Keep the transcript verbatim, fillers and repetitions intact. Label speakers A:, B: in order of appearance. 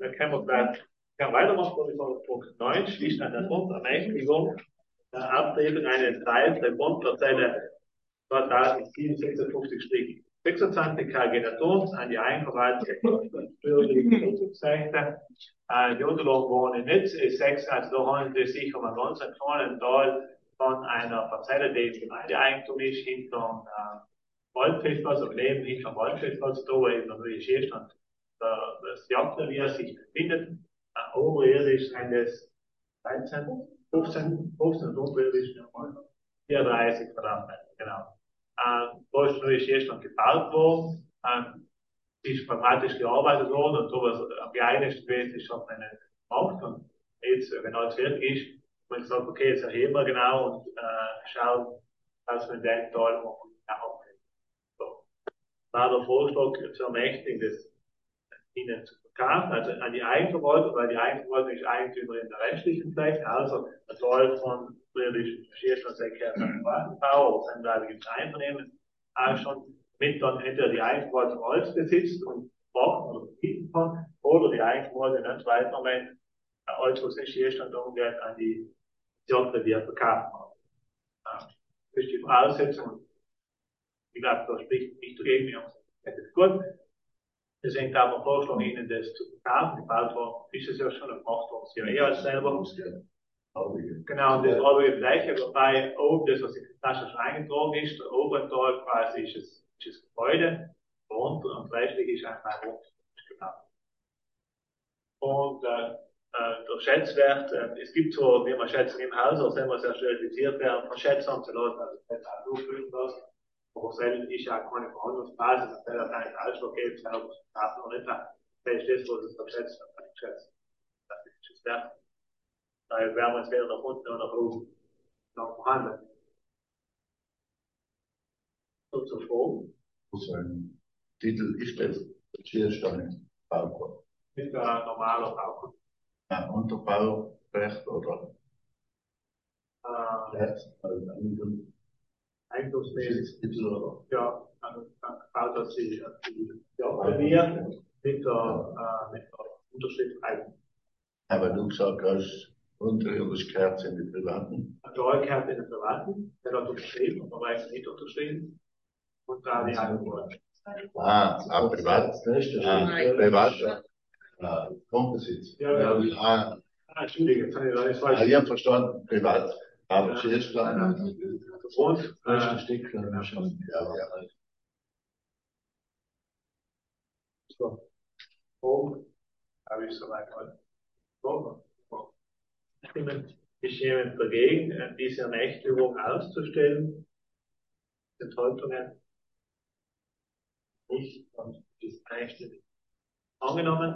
A: dann können wir gleich können weitermachen. Punkt neun, schlicht an der Grundermächtigung, der Abtretung eines Teils der Grundparzelle zweitausendsiebenhundertsechsundfünfzig sechsundzwanzig K G Natur an die Eigenverwaltung steuerliche Nutzungsrechte. Die Unterlagen waren in Nitz, ist sechs, also da handelt es sich um einen ganz kleinen Teil von einer Parzelle, die im Gemeindeeigentum ist, hinterm äh, Waldfestplatz, oder neben hinterm Waldfestplatz, da wo eben der neue Schierstand, der, das Jagdrevier sich befindet. Äh, oberirdisch sind es dreizehn, fünfzehn, fünfzehn und unterirdisch vierunddreißig Quadratmeter, genau. Äh, da ist der neue Schierstand gebaut worden, äh, ist pragmatisch gearbeitet worden und sowas am geeignetsten gewesen ist, hat man nicht gemacht. Und jetzt, wenn alles fertig ist, hat man gesagt, okay, jetzt erheben wir genau und äh, schauen, dass wir in den Teil machen. So. War der Vorschlag zu ermächtigen, das ihnen zu verkaufen, also an die Eigenverwaltung, weil die Eigenverwaltung ist Eigentümer in der restlichen Fläche, also der Teil von friedlichen Schierschlandsäcke an Wagenbau oder seinlebiges Einvernehmen auch schon mit dann entweder die Eigenverwaltung als besitzt und braucht oder bieten kann, oder die Eigenverwaltung dann weiter wenn als was nicht Schierstand umgeht an die Jagdrevier verkaufen kann. Das ist die Voraussetzung. Ich glaube, da spricht nicht dagegen, wir haben es gut. Deswegen darf man vorschlagen, Ihnen das zu verkaufen. Gebaut worden ist es ja schon und gemacht worden, Sie ja eh als selber. Genau, und das andere gleiche, wobei oben das, was in die Tasche schon eingetragen ist, der obere Teil quasi ist es, ist das Gebäude, darunter und rechtlich ist einfach rund. Genau. Und äh, äh, der Schätzwert, äh, es gibt so, wie man schätzen im Haus, also wenn man sehr sterilisiert werden, verschätzen zu lassen, also das ist auch durchführen lassen. Aber selten ist ja keine Verhandlungsbasis, das wäre kein Ausschlaggebend, selber zu kaufen oder nicht. Das ist das, was es verschätzt wird, kann ich schätzen. Das ist das Wert. Da werden wir uns weder nach unten oder nach oben noch verhandeln. So zur Frage.
B: Was für ein Titel ist das? Schierstand Baugrund.
A: Mit der normaler Baugrund.
B: Ein Unterbaurecht oder?
A: Äh,
B: Recht, also ein
A: Einflussmäßig.
B: Titel oder?
A: Ja, dann baut das die, die Jagdrevier mit der, äh, mit der Unterschrift ein.
B: Aber du gesagt hast, unterirdisch gehört in die Privaten.
A: Der Teil gehört in den Privaten, der hat unterschrieben, aber weiß nicht unterschrieben. Und da die Eigenverwaltung.
B: Ah, ah, privat. Ah, privat. Ah, Grundbesitz.
A: Ja, ja.
B: Ah,
A: Ah, Entschuldige, jetzt habe ich alles falsch.
B: ah, ich habe verstanden, privat. Aber
A: Ja.
B: Schierstand.
A: Und,
B: Rechte
A: äh,
B: Stück, ja, schon. Ja, ja.
A: so, oben habe ich soweit mal. So, so. Ist jemand dagegen, diese Ermächtigung auszustellen? Enthaltungen? Nicht, und ist einstimmig angenommen.